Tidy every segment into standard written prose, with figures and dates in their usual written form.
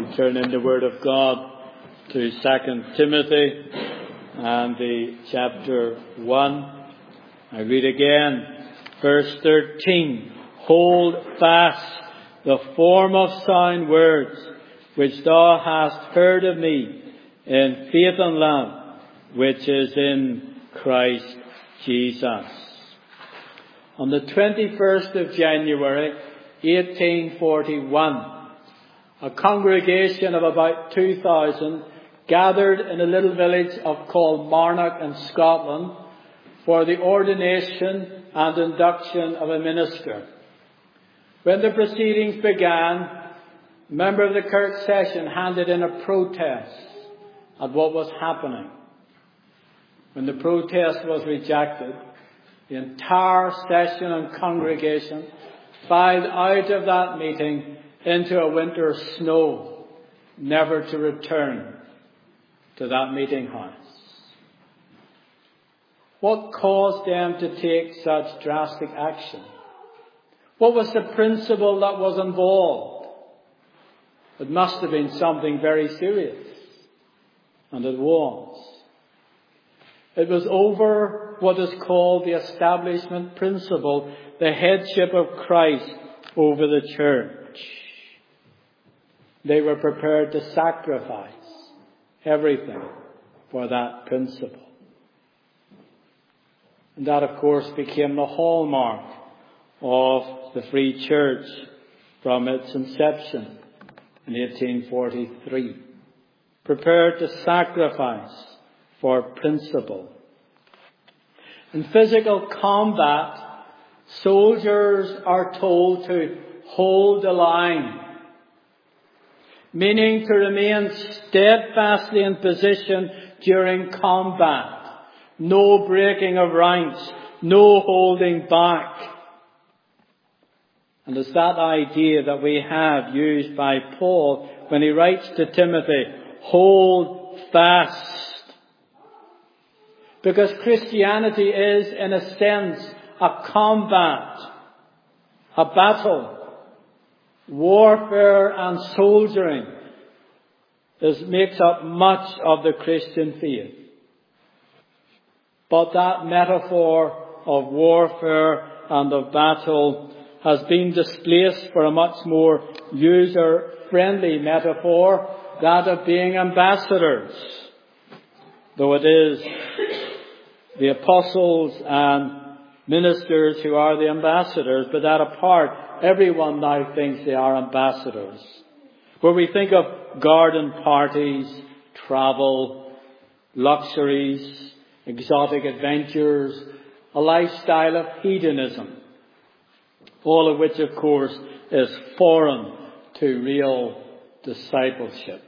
We turn in the Word of God to 2 Timothy and the chapter 1. I read again, verse 13. Hold fast the form of sound words which thou hast heard of me in faith and love, which is in Christ Jesus. On the 21st of January, 1841, a congregation of about 2,000 gathered in a little village of Kilmarnock in Scotland for the ordination and induction of a minister. When the proceedings began, a member of the Kirk session handed in a protest at what was happening. When the protest was rejected, the entire session and congregation filed out of that meeting into a winter snow, never to return to that meeting house. What caused them to take such drastic action? What was the principle that was involved? It must have been something very serious. And it was. It was over what is called the establishment principle, the headship of Christ over the church. They were prepared to sacrifice everything for that principle. And that, of course, became the hallmark of the Free Church from its inception in 1843. Prepared to sacrifice for principle. In physical combat, soldiers are told to hold the line, meaning to remain steadfastly in position during combat. No breaking of ranks, no holding back. And it's that idea that we have used by Paul when he writes to Timothy, hold fast. Because Christianity is, in a sense, a combat, a battle. Warfare and soldiering makes up much of the Christian faith. But that metaphor of warfare and of battle has been displaced for a much more user-friendly metaphor, that of being ambassadors. Though it is the apostles and ministers who are the ambassadors, but that apart, everyone now thinks they are ambassadors. Where we think of garden parties, travel, luxuries, exotic adventures, a lifestyle of hedonism, all of which, of course, is foreign to real discipleship.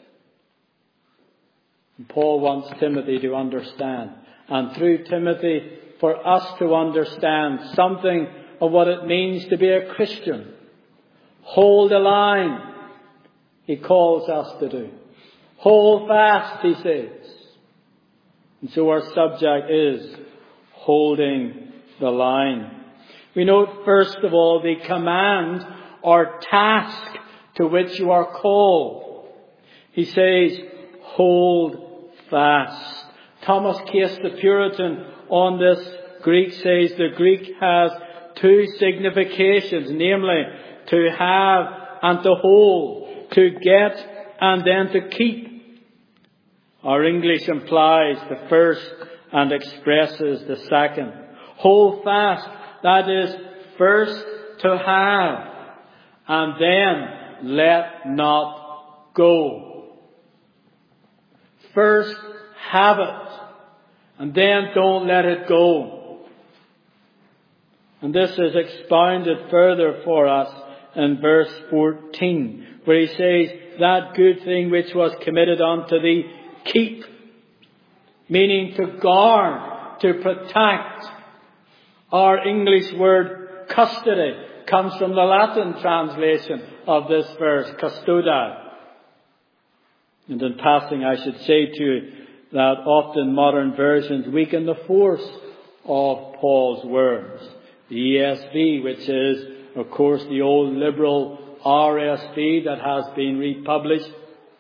And Paul wants Timothy to understand, and through Timothy, for us to understand something of what it means to be a Christian. Hold the line, he calls us to do. Hold fast, he says. And so our subject is holding the line. We note first of all the command or task to which you are called. He says, hold fast. Thomas Case, the Puritan, on this Greek says the Greek has two significations, namely to have and to hold, to get and then to keep. Our English implies the first and expresses the second. Hold fast, that is first to have and then let not go. First have it and then don't let it go. And this is expounded further for us in verse 14, where he says, that good thing which was committed unto thee, keep. Meaning to guard, to protect. Our English word custody comes from the Latin translation of this verse, custodi. And in passing, I should say to you that often modern versions weaken the force of Paul's words. The ESV, which is, of course, the old liberal RSV that has been republished,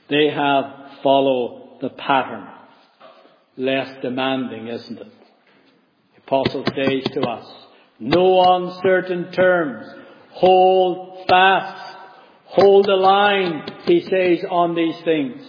They have followed the pattern. Less demanding, isn't it? The Apostle says to us, no uncertain terms. Hold fast. Hold the line, he says, on these things.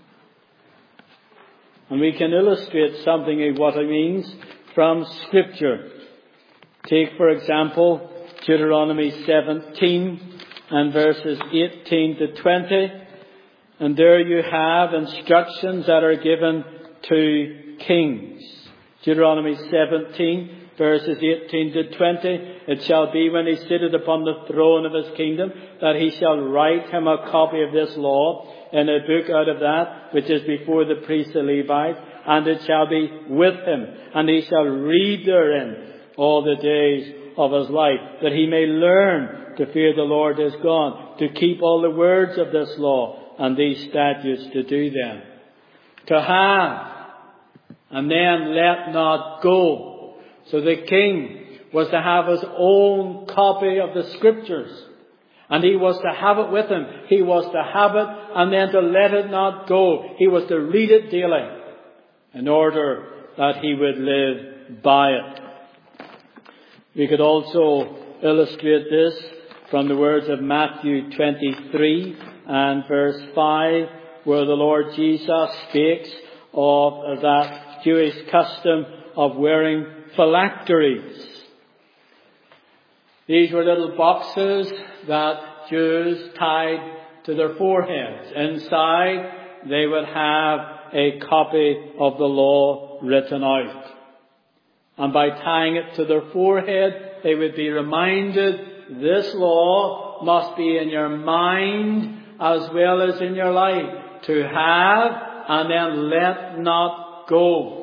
And we can illustrate something of what it means from Scripture. Take, for example, Deuteronomy 17 and verses 18 to 20. And there you have instructions that are given to kings. Deuteronomy 17, verses 18 to 20. It shall be when he sitteth upon the throne of his kingdom, that he shall write him a copy of this law in a book out of that which is before the priests the Levites, and it shall be with him, and he shall read therein all the days of his life, that he may learn to fear the Lord his God, to keep all the words of this law and these statutes, to do them. To have, and then let not go. So the king was to have his own copy of the Scriptures. And he was to have it with him. He was to have it and then to let it not go. He was to read it daily in order that he would live by it. We could also illustrate this from the words of Matthew 23 and verse 5, where the Lord Jesus speaks of that Jewish custom of wearing phylacteries. These were little boxes that Jews tied to their foreheads. Inside, they would have a copy of the law written out. And by tying it to their forehead, they would be reminded this law must be in your mind as well as in your life. To have and then let not go.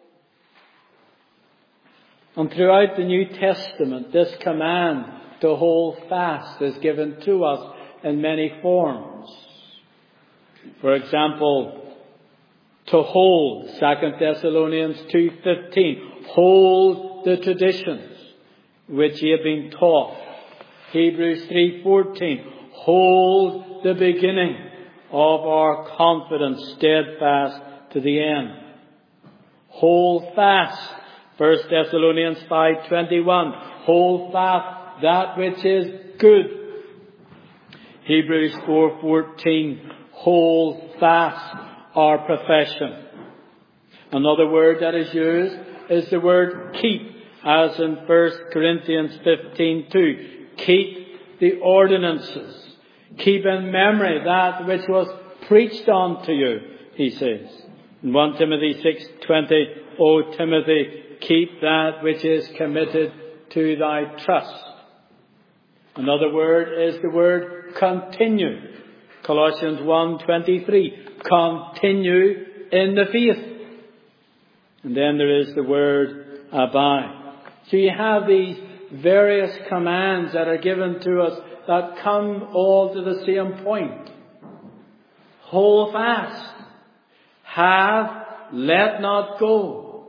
And throughout the New Testament, this command to hold fast is given to us in many forms. For example, to hold, 2 Thessalonians 2:15, hold the traditions which ye have been taught. Hebrews 3:14, hold the beginning of our confidence steadfast to the end. Hold fast, 1 Thessalonians 5:21, hold fast that which is good. Hebrews 4:14, hold fast our profession. Another word that is used is the word keep, as in 1 Corinthians 15:2. Keep the ordinances. Keep in memory that which was preached unto you, he says. In 1 Timothy 6:20, O Timothy, keep that which is committed to thy trust. Another word is the word continue. Colossians 1:23, continue in the faith. And then there is the word abide. So you have these various commands that are given to us that come all to the same point. Hold fast. Have, let not go.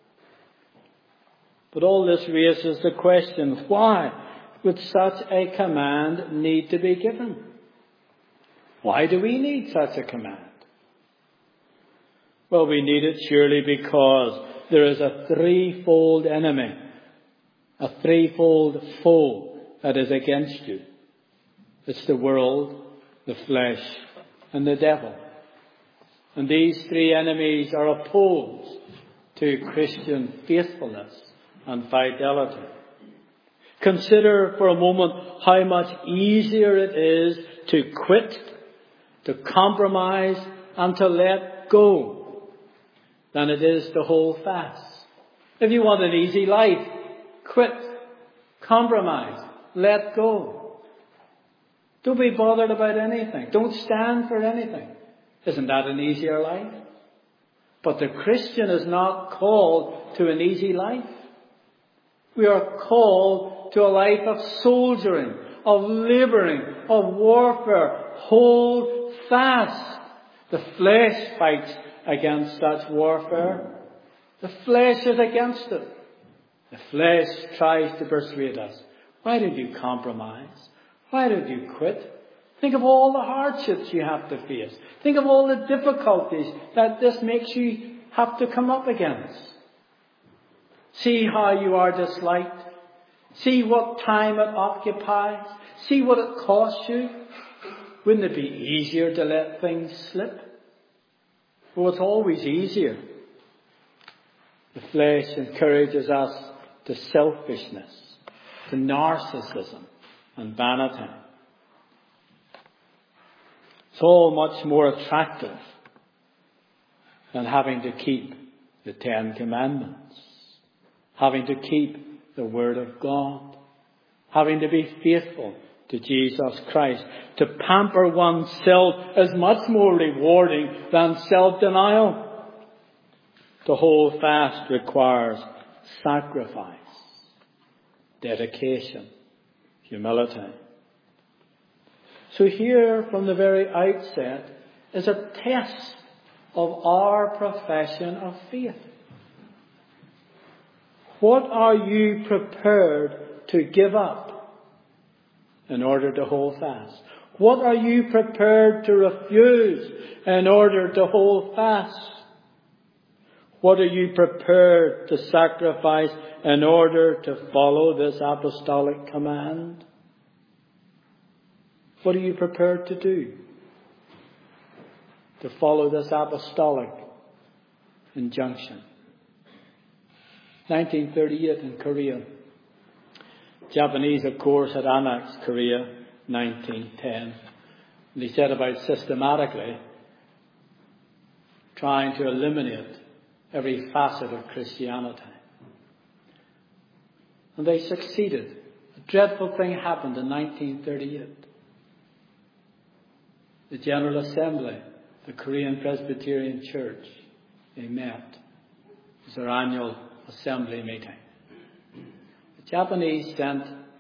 But all this raises the question, why would such a command need to be given? Why do we need such a command? Well, we need it surely because there is a threefold enemy, a threefold foe that is against you. It's the world, the flesh, and the devil. And these three enemies are opposed to Christian faithfulness and fidelity. Consider for a moment how much easier it is to quit, to compromise, and to let go than it is to hold fast. If you want an easy life, quit, compromise, let go. Don't be bothered about anything. Don't stand for anything. Isn't that an easier life? But the Christian is not called to an easy life. We are called to a life of soldiering, of labouring, of warfare. Hold fast. The flesh fights against such warfare. The flesh is against it. The flesh tries to persuade us. Why did you compromise? Why did you quit? Think of all the hardships you have to face. Think of all the difficulties that this makes you have to come up against. See how you are disliked. See what time it occupies. See what it costs you. Wouldn't it be easier to let things slip? Well, it's always easier. The flesh encourages us to selfishness, to narcissism and vanity. It's all much more attractive than having to keep the 10 Commandments, having to keep the Word of God, having to be faithful to Jesus Christ. To pamper oneself is much more rewarding than self-denial. To hold fast requires sacrifice, dedication, humility. So here from the very outset is a test of our profession of faith. What are you prepared to give up in order to hold fast? What are you prepared to refuse in order to hold fast? What are you prepared to sacrifice in order to follow this apostolic command? What are you prepared to do to follow this apostolic injunction? 1938 in Korea. Japanese, of course, had annexed Korea in 1910. And they set about systematically trying to eliminate every facet of Christianity. And they succeeded. A dreadful thing happened in 1938. The General Assembly, the Korean Presbyterian Church, they met. It was their annual assembly meeting. The Japanese sent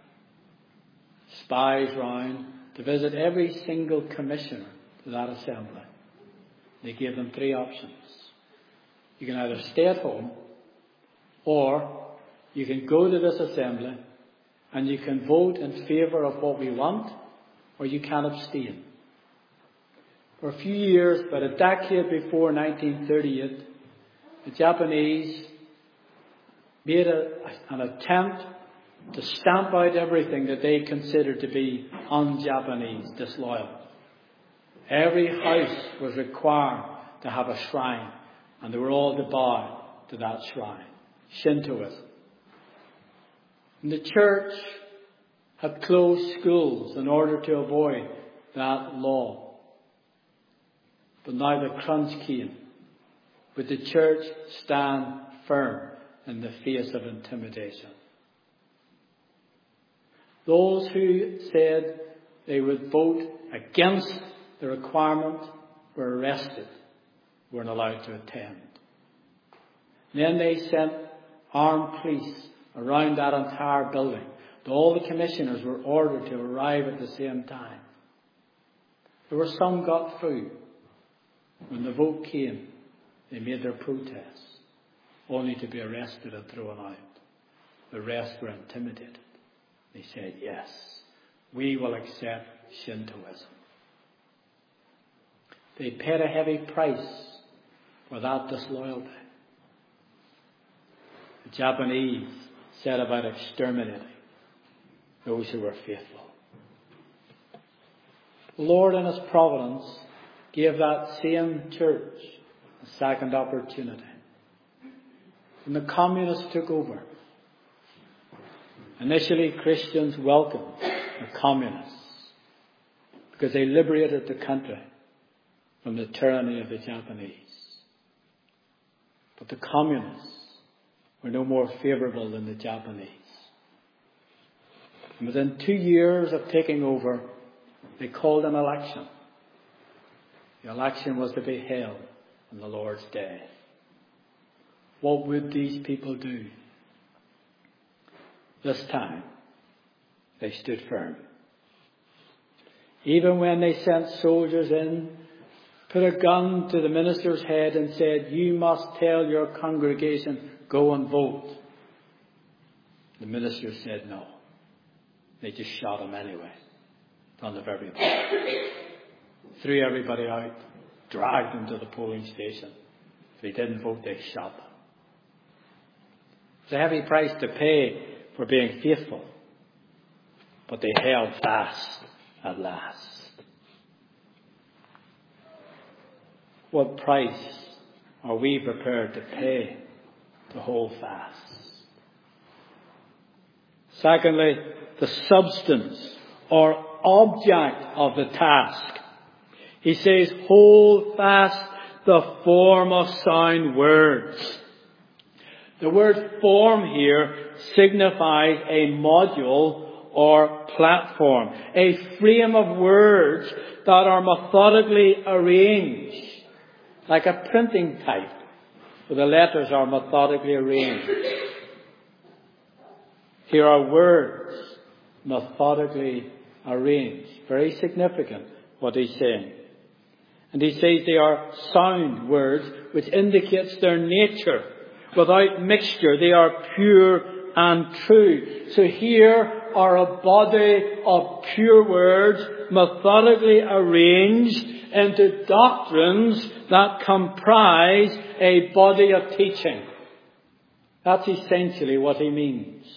spies round to visit every single commissioner to that assembly. They gave them 3 options. You can either stay at home, or you can go to this assembly and you can vote in favour of what we want, or you can abstain. For a few years, about a decade before 1938, the Japanese made an attempt to stamp out everything that they considered to be un-Japanese, disloyal. Every house was required to have a shrine, and they were all to bow to that shrine. Shintoism. And the church had closed schools in order to avoid that law. But now the crunch came. Would the church stand firm in the face of intimidation? Those who said they would vote against the requirement were arrested, weren't allowed to attend. And then they sent armed police around that entire building. All the commissioners were ordered to arrive at the same time. There were some got through. When the vote came, they made their protests, only to be arrested and thrown out. The rest were intimidated. They said, yes, we will accept Shintoism. They paid a heavy price for that disloyalty. The Japanese set about exterminating those who were faithful. The Lord in His providence gave that same church a second opportunity. When the communists took over, initially Christians welcomed the communists because they liberated the country from the tyranny of the Japanese. But the communists were no more favourable than the Japanese. And within 2 years of taking over, they called an election. The election was to be held on the Lord's day. What would these people do? This time, they stood firm. Even when they sent soldiers in, put a gun to the minister's head and said, you must tell your congregation, go and vote. The minister said no. They just shot him anyway. in front of everybody. Threw everybody out, dragged them to the polling station. If they didn't vote, they shot them. It's a heavy price to pay for being faithful. But they held fast at last. What price are we prepared to pay to hold fast? Secondly, the substance or object of the task. He says, hold fast the form of sound words. The word form here signifies a module or platform, a frame of words that are methodically arranged, like a printing type, where the letters are methodically arranged. Here are words methodically arranged. Very significant what he's saying. And he says they are sound words, which indicates their nature. Without mixture, they are pure and true. So here are a body of pure words methodically arranged into doctrines that comprise a body of teaching. That's essentially what he means.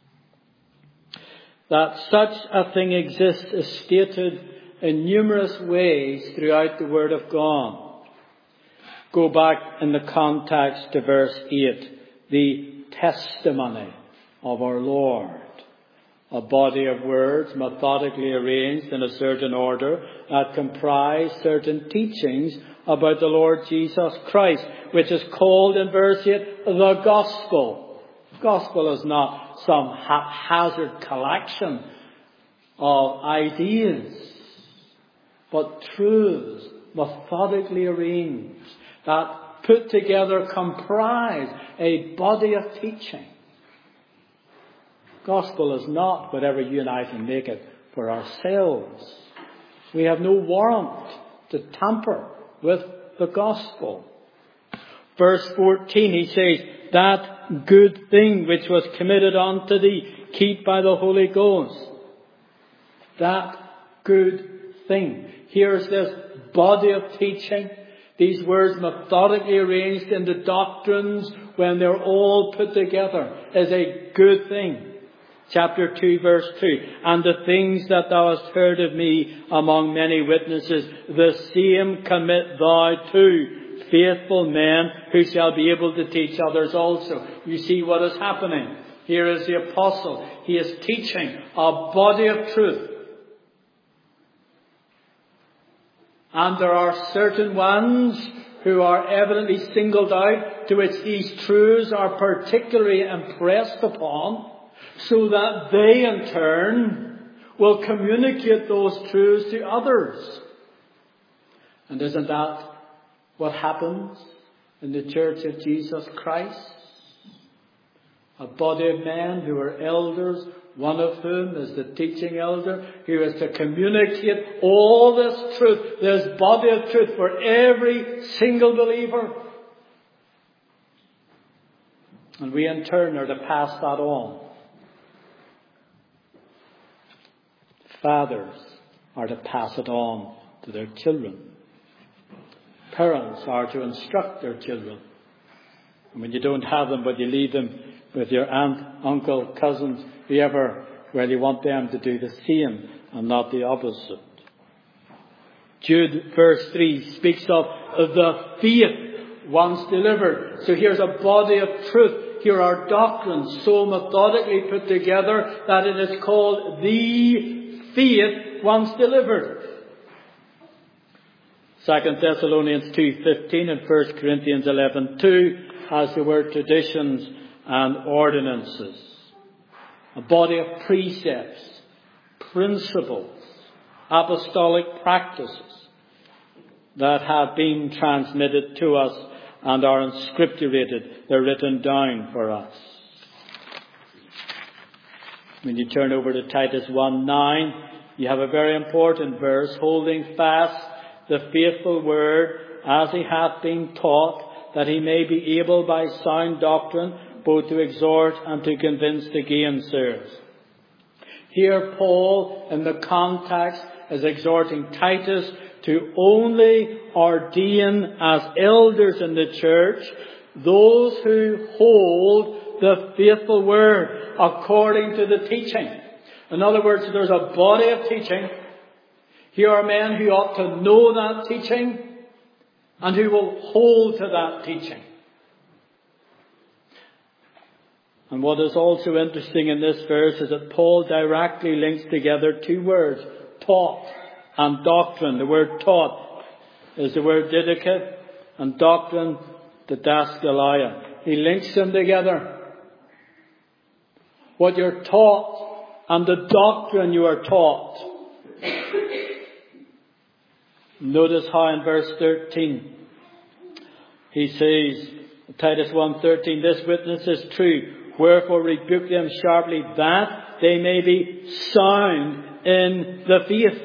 That such a thing exists is stated in numerous ways throughout the Word of God. Go back in the context to verse 8. The testimony of our Lord. A body of words methodically arranged in a certain order that comprise certain teachings about the Lord Jesus Christ, which is called in verse 8 the gospel. Gospel is not some haphazard collection of ideas, but truths methodically arranged that put together comprise a body of teaching. Gospel is not whatever you and I can make it for ourselves. We have no warrant to tamper with the gospel. Verse 14, he says, that good thing which was committed unto thee, keep by the Holy Ghost. That good thing. Here's this body of teaching. These words methodically arranged into doctrines when they're all put together is a good thing. Chapter 2, verse 2. And the things that thou hast heard of me among many witnesses, the same commit thou to faithful men who shall be able to teach others also. You see what is happening. Here is the apostle. He is teaching a body of truth. And there are certain ones who are evidently singled out, to which these truths are particularly impressed upon, so that they in turn will communicate those truths to others. And isn't that what happens in the Church of Jesus Christ? A body of men who are elders, one of whom is the teaching elder, who is to communicate all this truth, this body of truth for every single believer. And we in turn are to pass that on. Fathers are to pass it on to their children. Parents are to instruct their children. And when you don't have them, but you leave them with your aunt, uncle, cousins, whoever, well, you want them to do the same and not the opposite. Jude, verse 3, speaks of the faith once delivered. So here's a body of truth. Here are doctrines so methodically put together that it is called the faith once delivered. 2 Thessalonians 2:15 and 1 Corinthians 11:2 has the word traditions and ordinances. A body of precepts, principles, apostolic practices that have been transmitted to us and are inscripturated. They're written down for us. When you turn over to Titus 1:9, you have a very important verse, holding fast the faithful word as he hath been taught, that he may be able by sound doctrine both to exhort and to convince the gainsayers. Here Paul, in the context, is exhorting Titus to only ordain as elders in the church those who hold the faithful word according to the teaching. In other words, there's a body of teaching. Here are men who ought to know that teaching and who will hold to that teaching. And what is also interesting in this verse is that Paul directly links together two words, taught and doctrine. The word taught is the word didactic, and doctrine, didaskalia. He links them together. What you're taught and the doctrine you are taught. Notice how in verse 13 he says, Titus 1:13, this witness is true. Wherefore rebuke them sharply, that they may be sound in the faith.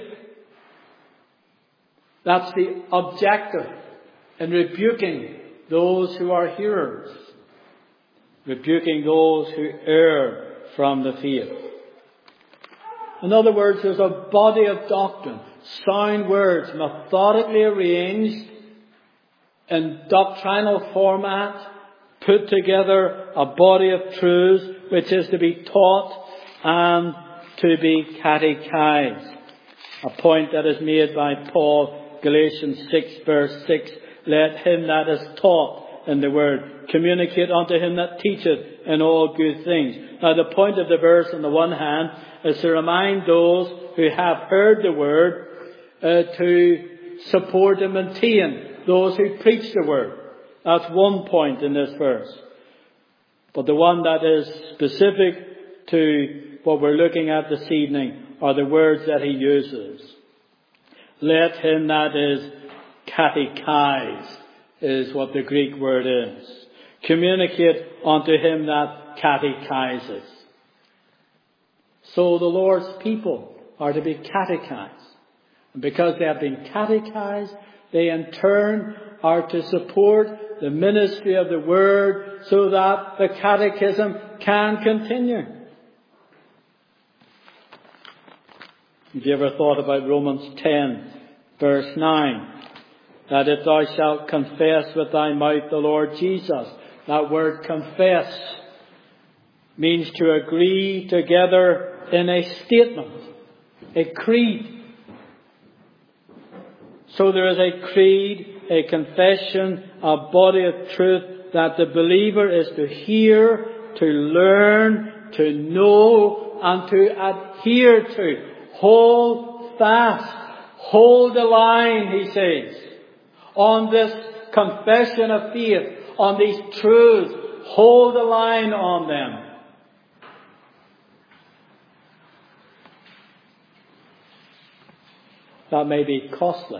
That's the objective in rebuking those who are hearers. Rebuking those who err from the faith. In other words, there's a body of doctrine, sound words, methodically arranged in doctrinal format, put together a body of truths which is to be taught and to be catechized. A point that is made by Paul, Galatians 6 verse 6. Let him that is taught in the word communicate unto him that teacheth in all good things. Now the point of the verse on the one hand is to remind those who have heard the word to support and maintain those who preach the word. That's one point in this verse. But the one that is specific to what we're looking at this evening are the words that he uses. Let him that is catechized is what the Greek word is. Communicate unto him that catechizes. So the Lord's people are to be catechized. And because they have been catechized, they in turn are to support the ministry of the word so that the catechism can continue. Have you ever thought about Romans 10 verse 9? That if thou shalt confess with thy mouth the Lord Jesus. That word confess means to agree together in a statement, a creed. So there is a creed, a confession, a body of truth that the believer is to hear, to learn, to know, and to adhere to. Hold fast. Hold the line, he says, on this confession of faith, on these truths. Hold the line on them. That may be costly.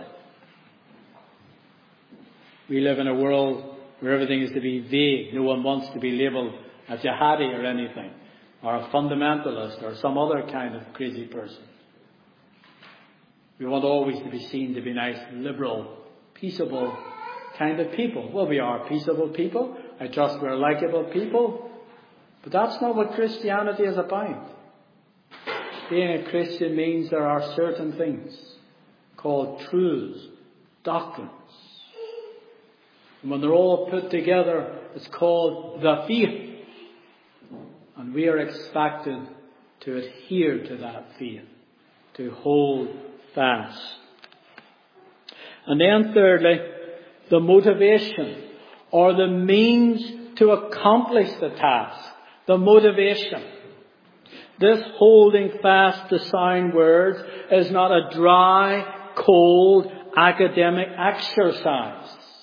We live in a world where everything is to be vague. No one wants to be labelled a jihadi or anything, or a fundamentalist, or some other kind of crazy person. We want always to be seen to be nice, liberal, peaceable kind of people. Well, we are peaceable people. I trust we're likable people. But that's not what Christianity is about. Being a Christian means there are certain things called truths, doctrines. And when they're all put together, it's called the faith. And we are expected to adhere to that faith, to hold fast. And then thirdly, the motivation or the means to accomplish the task. The motivation. This holding fast to sound words is not a dry, cold, academic exercise.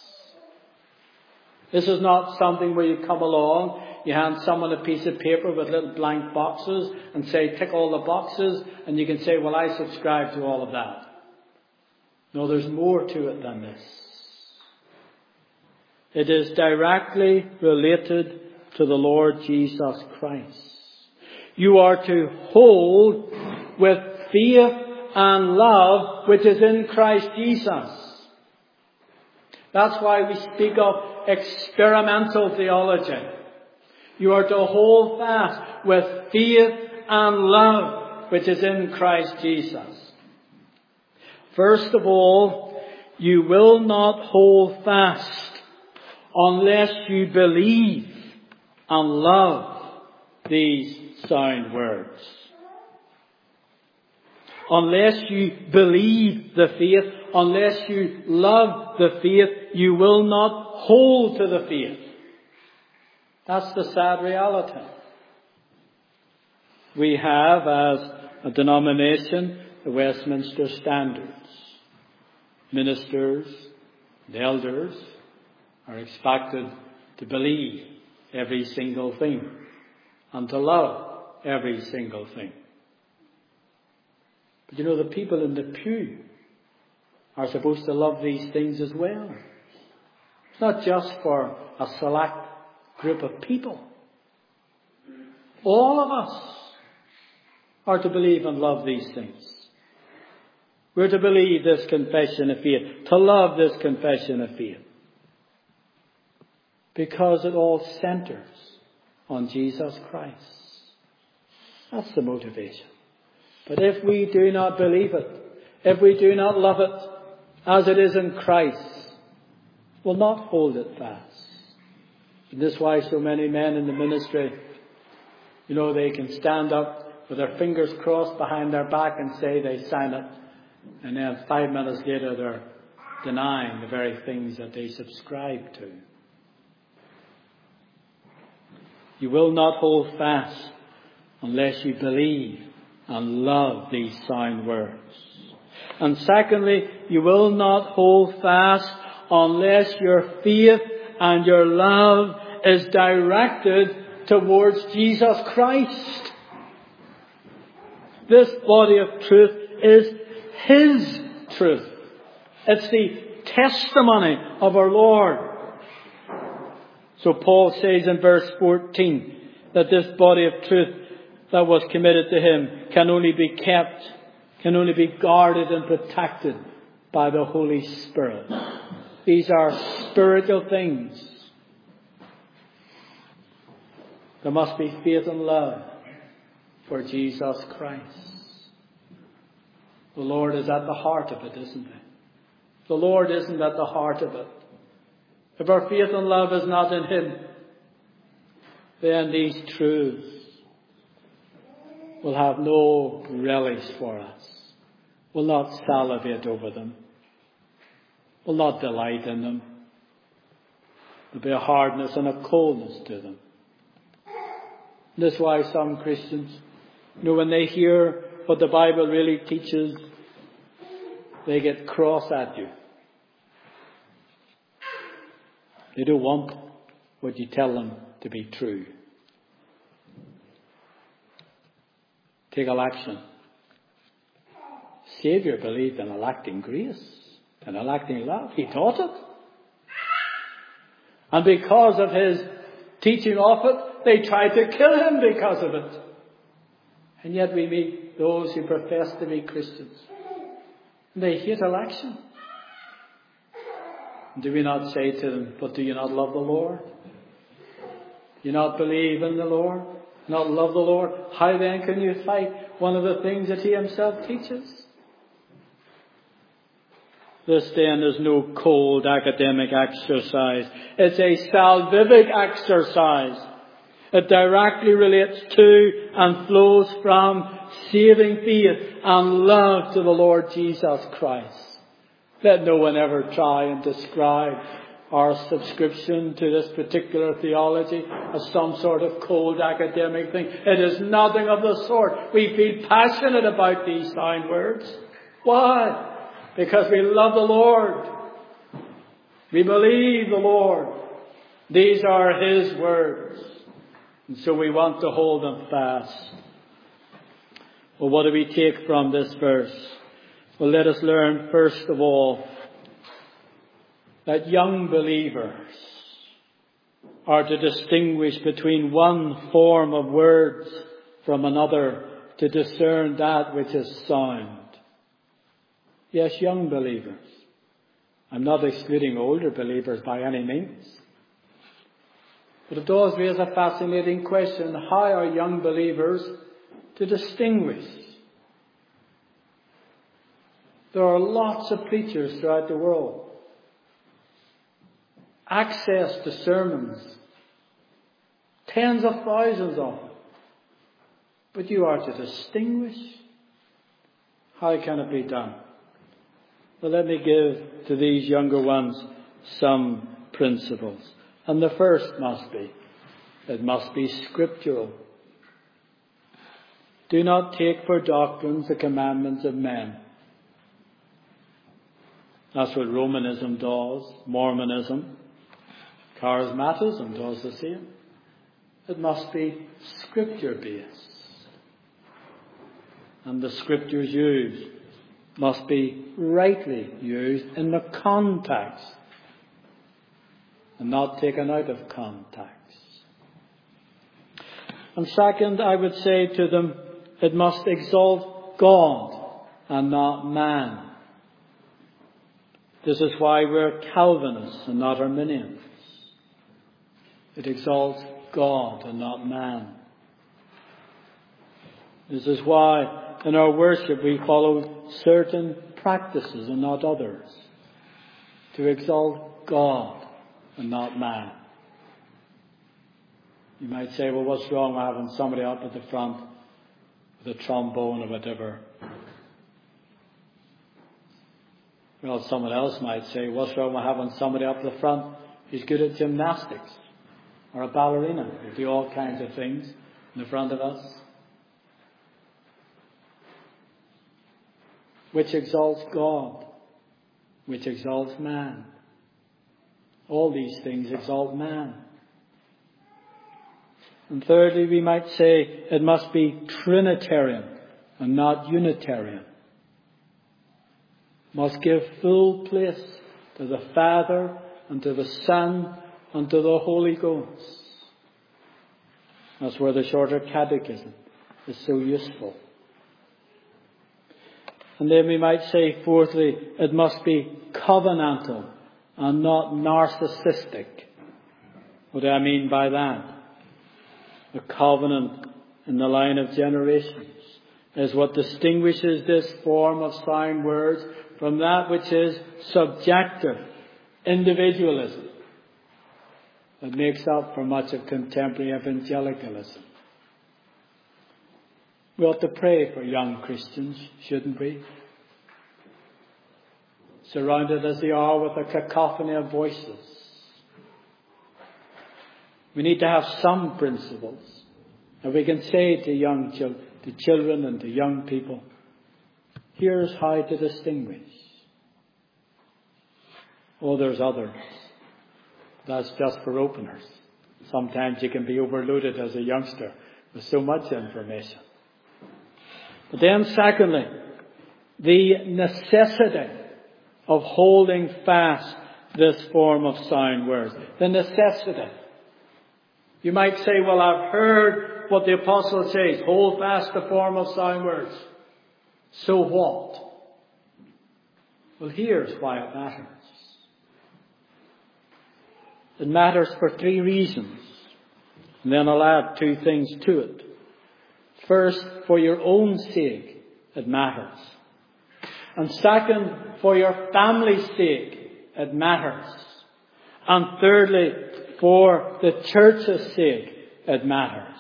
This is not something where you come along, you hand someone a piece of paper with little blank boxes and say, tick all the boxes, and you can say, well, I subscribe to all of that. No, there's more to it than this. It is directly related to the Lord Jesus Christ. You are to hold with faith and love which is in Christ Jesus. That's why we speak of experimental theology. You are to hold fast with faith and love which is in Christ Jesus. First of all, you will not hold fast unless you believe and love these sound words. Unless you believe the faith, unless you love the faith, you will not hold to the faith. That's the sad reality. We have, as a denomination, the Westminster Standards. Ministers and elders are expected to believe every single thing and to love every single thing. But you know, the people in the pew are supposed to love these things as well. It's not just for a select group of people. All of us are to believe and love these things. We're to believe this confession of faith, to love this confession of faith. Because it all centers on Jesus Christ. That's the motivation. But if we do not believe it, if we do not love it as it is in Christ, we'll not hold it fast. And this is why so many men in the ministry, you know, they can stand up with their fingers crossed behind their back and say they sign it. And then 5 minutes later they're denying the very things that they subscribe to. You will not hold fast unless you believe and love these sound words. And secondly, you will not hold fast unless your faith and your love is directed towards Jesus Christ. This body of truth is His truth. It's the testimony of our Lord. So Paul says in verse 14 that this body of truth that was committed to him can only be kept, can only be guarded and protected by the Holy Spirit. These are spiritual things. There must be faith and love for Jesus Christ. The Lord is at the heart of it, isn't He? The Lord isn't at the heart of it. If our faith and love is not in Him, then these truths will have no relish for us. We'll not salivate over them. We'll not delight in them. There'll be a hardness and a coldness to them. And that's why some Christians, you know, when they hear what the Bible really teaches, they get cross at you. They don't want what you tell them to be true. Take election. Saviour believed in electing grace and electing love. He taught it. And because of His teaching of it, they tried to kill Him because of it. And yet we meet those who profess to be Christians. And they hate election. Do we not say to them, but do you not love the Lord? Do you not believe in the Lord? Not love the Lord? How then can you fight one of the things that He Himself teaches? This then is no cold academic exercise. It's a salvific exercise. It directly relates to and flows from saving faith and love to the Lord Jesus Christ. Let no one ever try and describe our subscription to this particular theology as some sort of cold academic thing. It is nothing of the sort. We feel passionate about these sound words. Why? Because we love the Lord. We believe the Lord. These are His words. And so we want to hold them fast. Well, what do we take from this verse? Well, let us learn first of all that young believers are to distinguish between one form of words from another to discern that which is sound. Yes, young believers. I'm not excluding older believers by any means. But it does raise a fascinating question. How are young believers to distinguish There are lots of preachers throughout the world. Access to sermons. Tens of thousands of them. But you are to distinguish. How can it be done? Well, let me give to these younger ones some principles. And the first it must be scriptural. Do not take for doctrines the commandments of men. That's what Romanism does, Mormonism. Charismatism does the same. It must be scripture-based. And the scriptures used must be rightly used in the context and not taken out of context. And second, I would say to them, it must exalt God and not man. This is why we're Calvinists and not Arminians. It exalts God and not man. This is why in our worship we follow certain practices and not others. To exalt God and not man. You might say, well, what's wrong with having somebody up at the front with a trombone or whatever? Well, someone else might say, what's wrong with having somebody up the front who's good at gymnastics or a ballerina who do all kinds of things in the front of us? Which exalts God? Which exalts man? All these things exalt man. And thirdly, we might say it must be Trinitarian and not Unitarian. Must give full place to the Father and to the Son and to the Holy Ghost. That's where the Shorter Catechism is so useful. And then we might say, fourthly, it must be covenantal and not narcissistic. What do I mean by that? The covenant in the line of generations is what distinguishes this form of sound words from that which is subjective individualism that makes up for much of contemporary evangelicalism. We ought to pray for young Christians, shouldn't we? Surrounded as they are with a cacophony of voices. We need to have some principles that we can say to children and to young people, here's how to distinguish. Oh, there's others. That's just for openers. Sometimes you can be overloaded as a youngster with so much information. But then secondly, the necessity of holding fast this form of sound words. The necessity. You might say, well, I've heard what the apostle says, hold fast the form of sound words. So what? Well, here's why it matters. It matters for three reasons. And then I'll add two things to it. First, for your own sake, it matters. And second, for your family's sake, it matters. And thirdly, for the church's sake, it matters.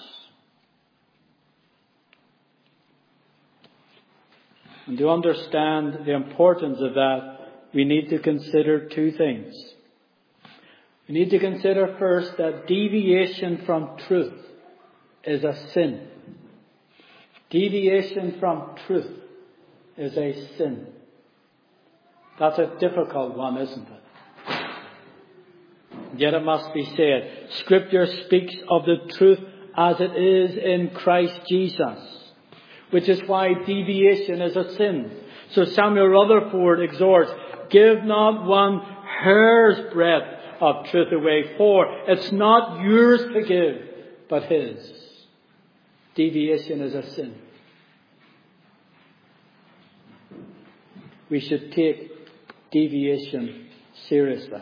And to understand the importance of that, we need to consider two things. We need to consider first that deviation from truth is a sin. Deviation from truth is a sin. That's a difficult one, isn't it? Yet it must be said. Scripture speaks of the truth as it is in Christ Jesus, which is why deviation is a sin. So Samuel Rutherford exhorts, give not one hair's breadth of truth away, for it's not yours to give, but His. Deviation is a sin. We should take deviation seriously.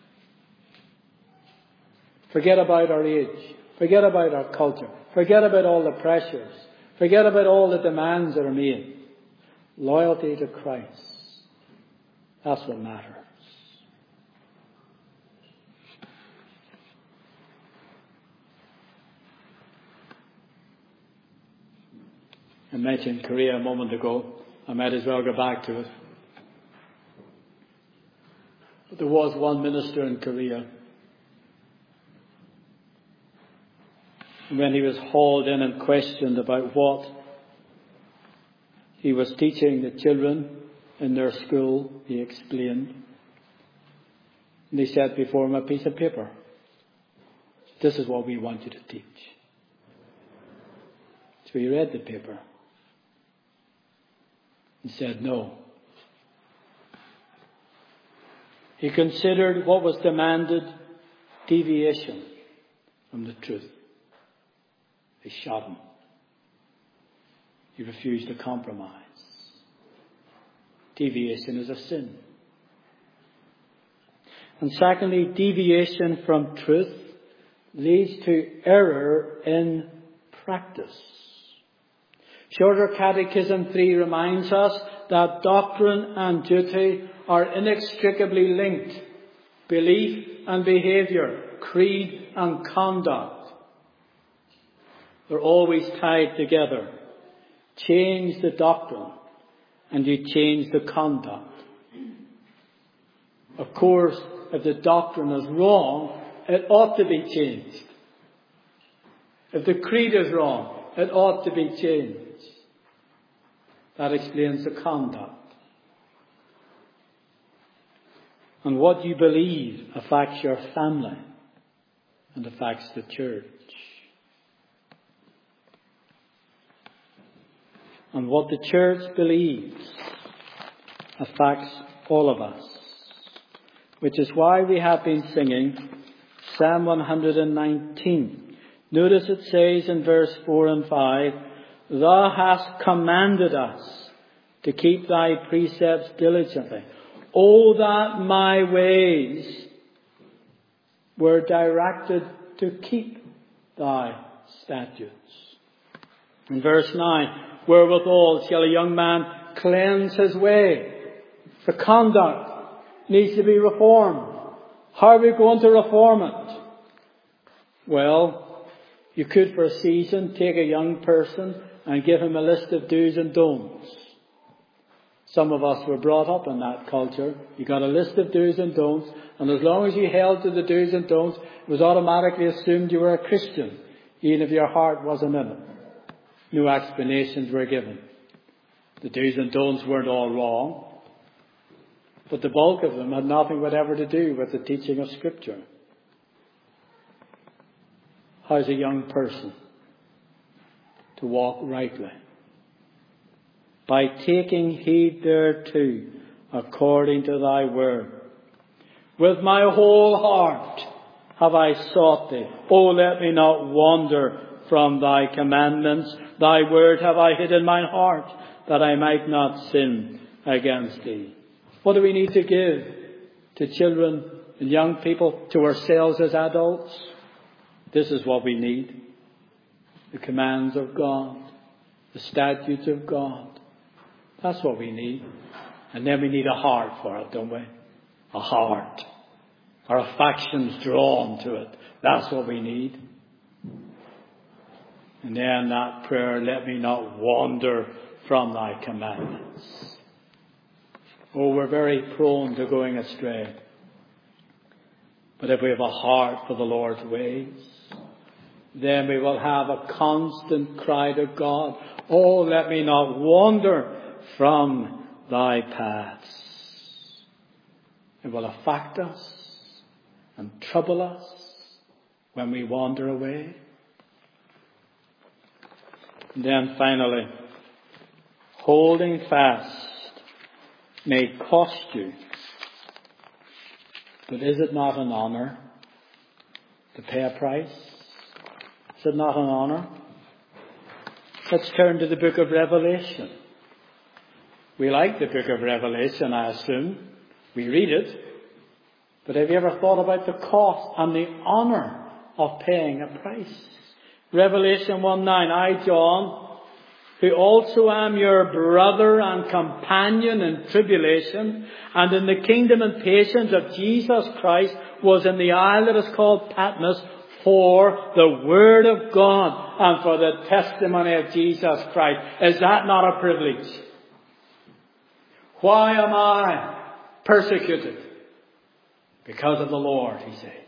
Forget about our age. Forget about our culture. Forget about all the pressures. Forget about all the demands that are made. Loyalty to Christ That's what matters. I mentioned Korea a moment ago. I might as well go back to it. But there was one minister in Korea. And when he was hauled in and questioned about what he was teaching the children in their school, he explained. And he set before him a piece of paper. This is what we want you to teach. So he read the paper. He said no. He considered what was demanded deviation from the truth. They shot him. He refused to compromise. Deviation is a sin. And secondly, deviation from truth leads to error in practice. Shorter Catechism 3 reminds us that doctrine and duty are inextricably linked. Belief and behaviour, creed and conduct, they're always tied together. Change the doctrine and you change the conduct. Of course, if the doctrine is wrong, it ought to be changed. If the creed is wrong, it ought to be changed. That explains the conduct. And what you believe affects your family and affects the church. And what the church believes affects all of us. Which is why we have been singing Psalm 119. Notice it says in verse 4 and 5, Thou hast commanded us to keep thy precepts diligently. Oh, that my ways were directed to keep thy statutes. In verse 9, wherewithal shall a young man cleanse his way? The conduct needs to be reformed. How are we going to reform it? Well, you could for a season take a young person and give him a list of do's and don'ts. Some of us were brought up in that culture. You got a list of do's and don'ts, and as long as you held to the do's and don'ts, it was automatically assumed you were a Christian, even if your heart wasn't in it. No explanations were given. The do's and don'ts weren't all wrong, but the bulk of them had nothing whatever to do with the teaching of Scripture. How's a young person to walk rightly? By taking heed thereto, according to thy word. With my whole heart have I sought thee. O let me not wander from thy commandments. Thy word have I hid in mine heart, that I might not sin against thee. What do we need to give to children and young people, to ourselves as adults? This is what we need. The commands of God, the statutes of God. That's what we need. And then we need a heart for it, don't we? A heart. Our affections drawn to it. That's what we need. And then that prayer, let me not wander from thy commandments. Oh, we're very prone to going astray. But if we have a heart for the Lord's ways, then we will have a constant cry to God, oh, let me not wander from thy paths. It will affect us and trouble us when we wander away. And then finally, holding fast may cost you, but is it not an honour to pay a price? Is it not an honour? Let's turn to the book of Revelation. We like the book of Revelation, I assume. We read it. But have you ever thought about the cost and the honour of paying a price? Revelation 1:9, I, John, who also am your brother and companion in tribulation and in the kingdom and patience of Jesus Christ, was in the isle that is called Patmos for the word of God and for the testimony of Jesus Christ. Is that not a privilege? Why am I persecuted? Because of the Lord, he says.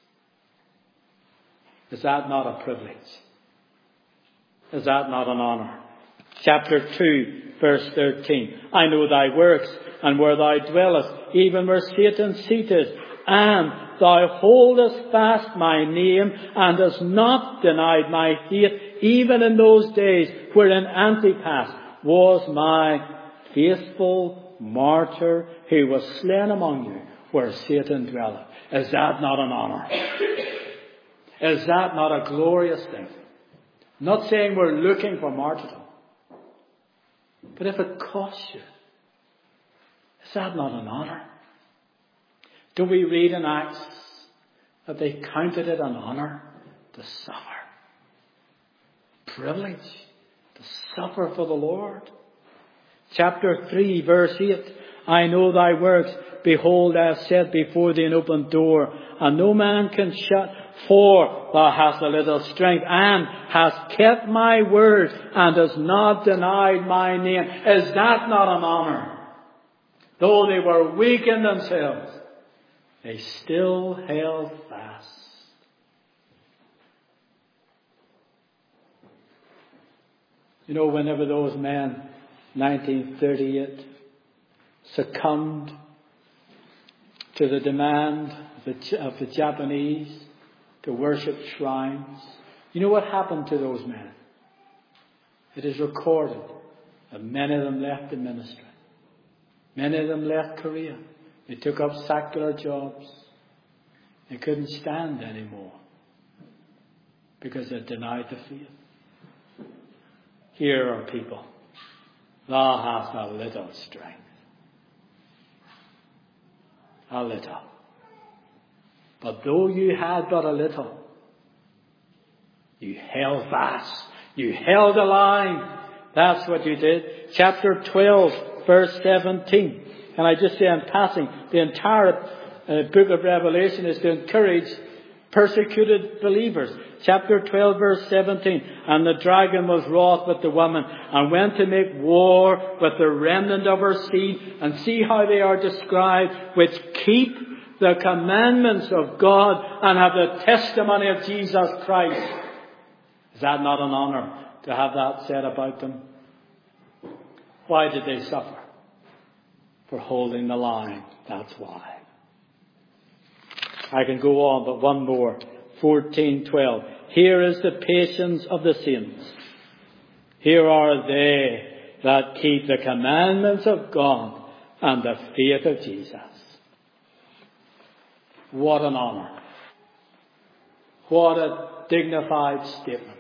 Is that not a privilege? Is that not an honour? Chapter 2, verse 13. I know thy works, and where thou dwellest, even where Satan seateth, and thou holdest fast my name, and hast not denied my faith, even in those days wherein Antipas was my faithful martyr, who was slain among you, where Satan dwelleth. Is that not an honour? Is that not a glorious thing? I'm not saying we're looking for martyrdom. But if it costs you, is that not an honour? Do we read in Acts that they counted it an honour to suffer? Privilege to suffer for the Lord. Chapter 3, verse 8. I know thy works. Behold, I have set before thee an open door, and no man can shut. For thou hast a little strength, and hast kept my word, and hast not denied my name. Is that not an honour? Though they were weak in themselves, they still held fast. You know, whenever those men, 1938, succumbed to the demand of the Japanese to worship shrines, you know what happened to those men? It is recorded that many of them left the ministry. Many of them left Korea. They took up secular jobs. They couldn't stand anymore because they denied the faith. Here are people. Thou hast a little strength. A little. But though you had but a little, you held fast. You held the line. That's what you did. Chapter 12, verse 17. And I just say in passing, the entire book of Revelation is to encourage persecuted believers. Chapter 12, verse 17. And the dragon was wroth with the woman, and went to make war with the remnant of her seed. And see how they are described, which keep the commandments of God and have the testimony of Jesus Christ. Is that not an honour to have that said about them? Why did they suffer? For holding the line. That's why. I can go on, but one more. 14:12. Here is the patience of the saints. Here are they that keep the commandments of God and the faith of Jesus. What an honour. What a dignified statement.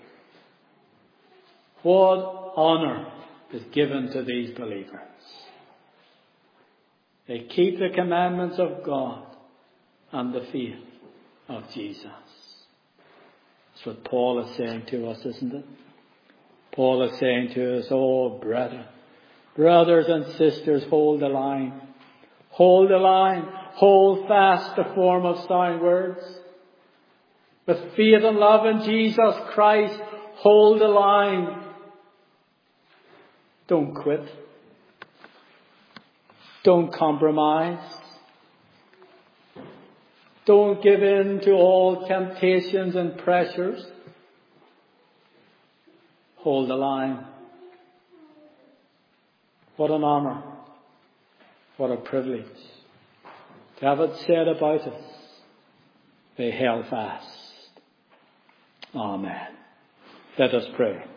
What honour is given to these believers. They keep the commandments of God and the faith of Jesus. That's what Paul is saying to us, isn't it? Paul is saying to us, oh brethren, brothers and sisters, hold the line. Hold the line. Hold fast the form of sound words. With faith and love in Jesus Christ, hold the line. Don't quit. Don't compromise. Don't give in to all temptations and pressures. Hold the line. What an honour. What a privilege to have it said about us. They held fast. Amen. Let us pray.